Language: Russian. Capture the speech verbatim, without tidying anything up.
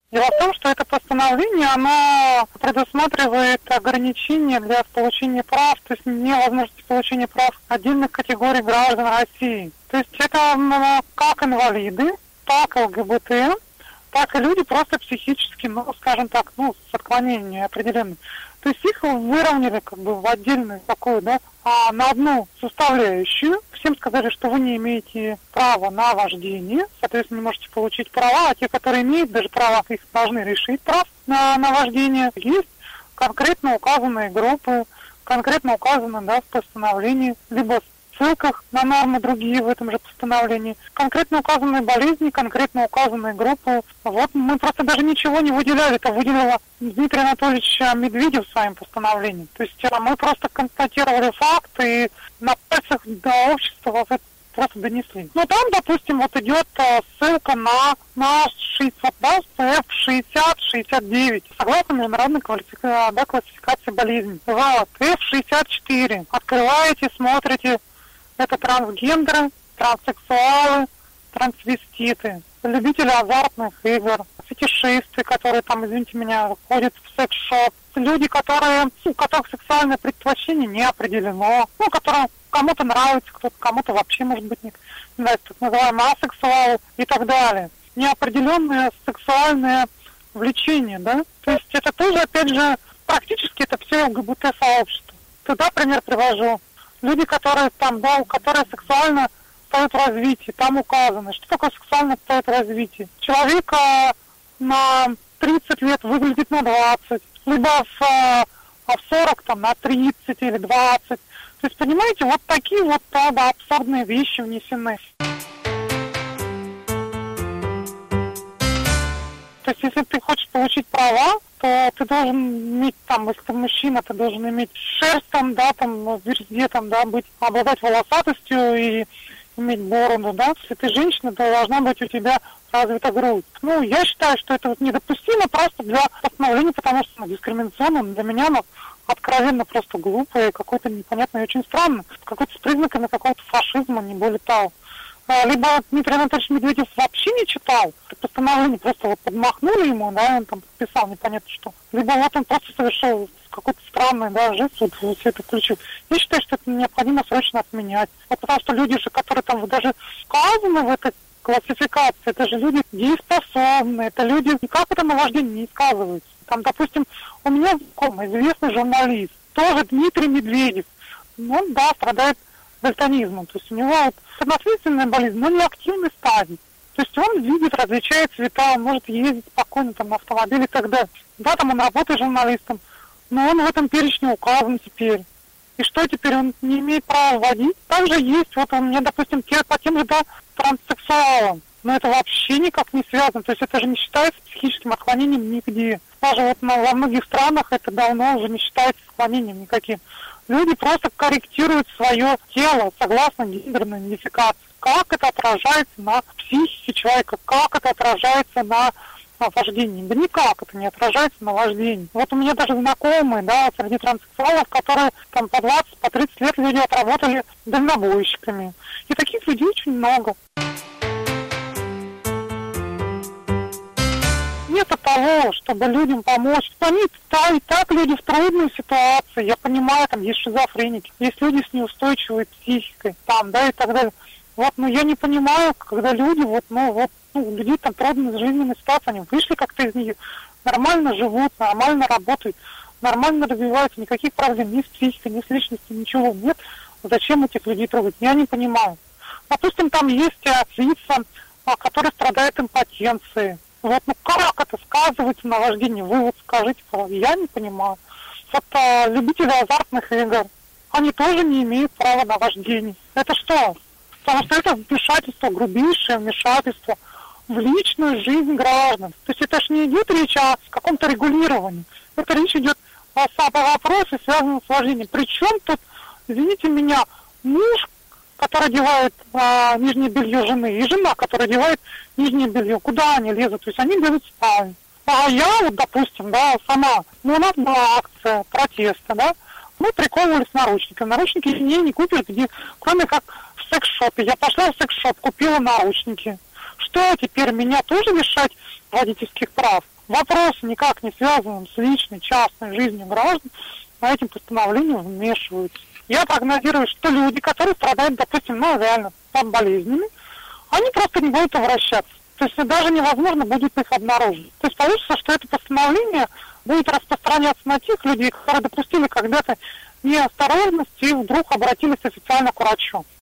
Дело в том, что это постановление, оно предусматривает ограничения для получения прав, то есть невозможности получения прав отдельных категорий граждан России. То есть это ну, как инвалиды, так ЛГБТ, так и люди просто психически, ну, скажем так, ну, с отклонением определенным. То есть их выровняли как бы в отдельную такую, да, а на одну составляющую. Всем сказали, что вы не имеете права на вождение, соответственно, не можете получить права, а те, которые имеют даже права, их должны решить прав на, на вождение. Есть конкретно указанные группы, конкретно указаны, да, в постановлении, либо в ссылках на нормы другие в этом же постановлении, конкретно указанные болезни, конкретно указанные группы. Вот мы просто даже ничего не выделяли, это выделила Дмитрий Анатольевич Медведев своим постановлением. То есть мы просто констатировали факт и на пальцах до общества вот просто донесли. Ну там, допустим, вот идет ссылка на, на шестьдесят, да, эф шестьдесят шестьдесят девять, согласно международной классификации, да, классификации болезней. Вот, эф шестьдесят четыре. Открываете, смотрите, это трансгендеры, транссексуалы, трансвеститы, любители азартных игр, фетишисты, которые там, извините меня, ходят в секс-шоп, люди, которые, у которых сексуальное предпочтение не определено, ну, которым кому-то нравится, кто-то кому-то вообще, может быть, не нравится, так называемые асексуалы и так далее. Неопределенное сексуальное влечение, да? То есть это тоже, опять же, практически это все ЛГБТ-сообщество. Туда пример привожу. Люди, которые там, да, которые сексуально стоят в развитии, там указано, что такое сексуально стоит в развитии. Человек на тридцать лет выглядит на двадцать, либо в, а в сорок там на тридцать или двадцать. То есть, понимаете, вот такие вот, да, да, абсурдные вещи внесены. То есть, если ты хочешь получить права, то ты должен иметь там, если ты мужчина, ты должен иметь шерсть там, да, там, везде там, да, быть, обладать волосатостью и иметь бороду, да. Если ты женщина, то должна быть у тебя развита грудь. Ну, я считаю, что это вот недопустимо просто для постановления, потому что оно дискриминационно. Для меня оно откровенно просто глупо и какое-то непонятное и очень странно. Какой-то с признаками какого-то фашизма, не более того. Либо Дмитрий Анатольевич Медведев вообще не читал, постановление просто вот подмахнули ему, да, он там подписал непонятно что. Либо вот он просто совершил какой-то странный, да, жест, вот все это включил. Я считаю, что это необходимо срочно отменять. Вот потому что люди же, которые там даже сказаны в этой классификации, это же люди дееспособные, это люди, никак это на вождение не сказывается. Там, допустим, у меня знакомый, известный журналист, тоже Дмитрий Медведев, он, да, страдает дальтонизмом, то есть у него вот наследственная болезнь, но не активной стадии. То есть он видит, различает цвета, он может ездить спокойно там на автомобиле и так далее. Да, там он работает журналистом, но он в этом перечне указан теперь. И что теперь, он не имеет права водить? Также есть, вот у меня, допустим, по тем же, да, транссексуалам. Но это вообще никак не связано. То есть это же не считается психическим отклонением нигде. Даже вот на, во многих странах это давно уже не считается отклонением никаким. Люди просто корректируют свое тело согласно гендерной идентификации. Как это отражается на психике человека, как это отражается на, на вождении. Да никак это не отражается на вождении. Вот у меня даже знакомые, да, среди транссексуалов, которые там по двадцать, по тридцать лет люди отработали дальнобойщиками. И таких людей очень много. Вместо того, чтобы людям помочь, они да, и так люди в трудной ситуации, я понимаю, там есть шизофреники, есть люди с неустойчивой психикой, там, да, и так далее. Вот, но я не понимаю, когда люди, вот, ну, вот, ну, людей там трудная жизненная ситуация, они вышли как-то из нее, нормально живут, нормально работают, нормально развиваются, никаких проблем ни с психикой, ни с личностью, ничего нет. Зачем этих людей трогать? Я не понимаю. Допустим, там есть лица, которые страдают импотенцией. Вот, ну как это сказывается на вождении? Вы вот скажите, я не понимаю. Вот а, любители азартных игр, они тоже не имеют права на вождение. Это что? Потому что это вмешательство, грубейшее вмешательство в личную жизнь граждан. То есть это же не идет речь о каком-то регулировании. Это речь идет о, о вопросе, связанном с вождением. Причем тут, извините меня, муж, который одевает а, нижнее белье жены, и жена, которая одевает нижнее белье, куда они лезут? То есть они лезут в спальню. А я вот, допустим, да, сама, ну у нас была акция протеста, да, мы приковывались наручниками. Наручники мне не купишь, где, кроме как в секс-шопе. Я пошла в секс-шоп, купила наручники. Что теперь, меня тоже лишать водительских прав? вопросы, никак не связанным с личной, частной жизнью граждан, на этим постановлением вмешиваются. Я прогнозирую, что люди, которые страдают, допустим, ну, реально там болезнями, они просто не будут обращаться. То есть даже невозможно будет их обнаружить. То есть получится, что это постановление будет распространяться на тех людей, которые допустили когда-то неосторожность и вдруг обратились официально к врачу.